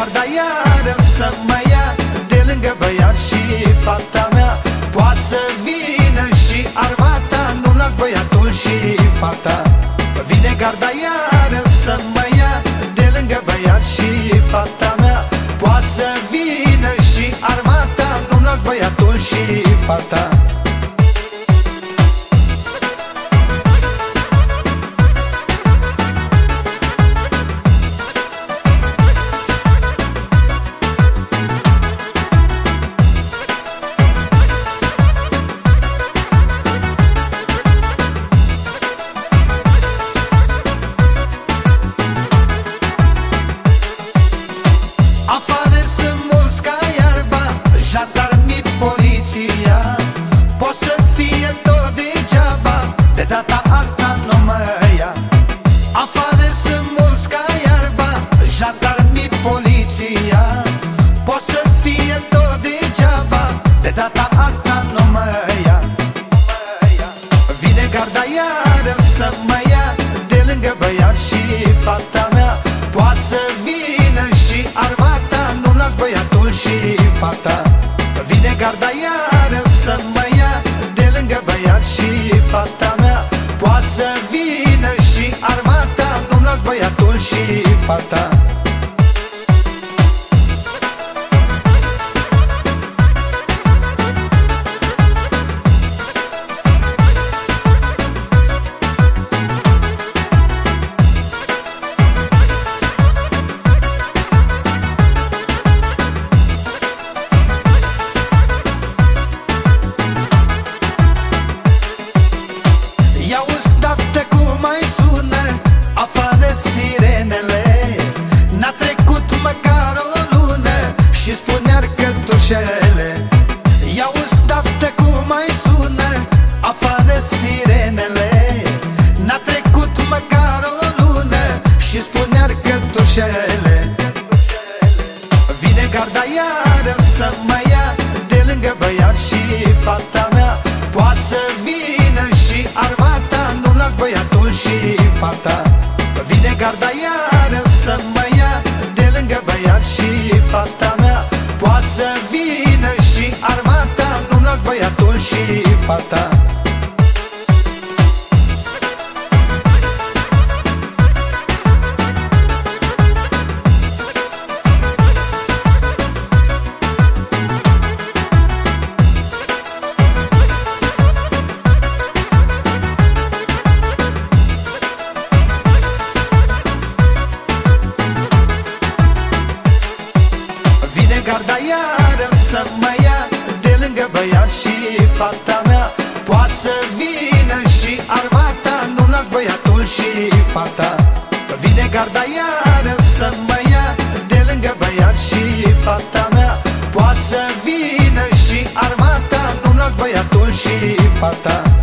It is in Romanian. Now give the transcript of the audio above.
garda iară să mă ia de lângă băiat și fata mea. Poate să vină și armata, nu las băiatul și fata. Vine garda iară să mă ia de lângă băiat și fata mea. Poate să vină și armata, nu las băiatul și fata. Afară sunt mulți ca iarba, jandarmii, poliția. Poți să fie tot degeaba, de data asta nu mă ia. Afară sunt mulți ca iarba, jandarmii, poliția. Poți să fie tot degeaba, de data asta nu mă ia. Vine garda iară să mă ia de lângă băiat și fata mea. Poate să vină și armata, nu las băiatul și fata. Vine garda iară să mă ia de lângă băiat și fata mea. Poate să vină și armata, nu las băiatul și fata. Afară sirenele, n-a trecut măcar o lună și spunear cătușele. I-auzi, tată, cum mai sună. Afară sirenele, n-a trecut măcar o lună și spunear cătușele. Vine garda iară să mă ia de lângă băiat și fata mea. Poate să vină și armata, nu las băiatul și fata. Vine garda iară să mă ia de lângă băiat și fata mea. Poate să vină și armata, nu las băiatul și fata. Garda iară să mă ia de lângă băiat și fata mea. Poate să vină și armata, nu las băiatul și fata. Vine garda iară să mă ia de lângă băiat și fata mea. Poate să vină și armata, nu las băiatul și fata.